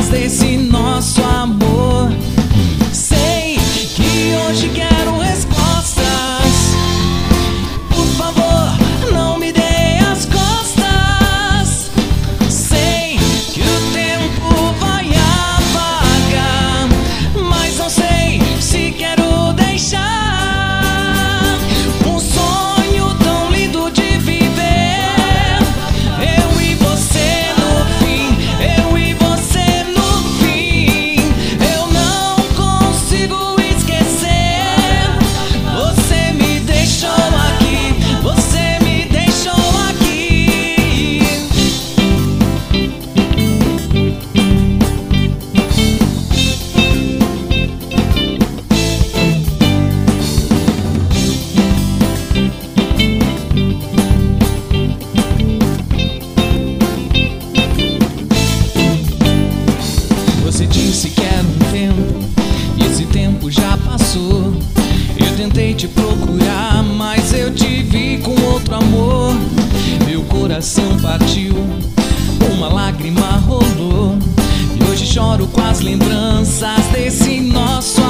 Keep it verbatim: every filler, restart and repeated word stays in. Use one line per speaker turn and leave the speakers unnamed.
lembranças desse nosso amor. Sei que hoje quero respostas. Por favor, não me dê as costas. Sei que o tempo vai apagar, mas não sei se quero deixar um sonho tão lindo de viver. Eu e você no fim, eu e você no fim. Eu não consigo esquecer. Você me deixou aqui, você me deixou aqui. Você disse que era um tempo, e esse tempo já passou. Eu tentei te procurar, mas eu te vi com outro amor. Meu coração partiu, uma lágrima rolou, e hoje choro com as lembranças desse nosso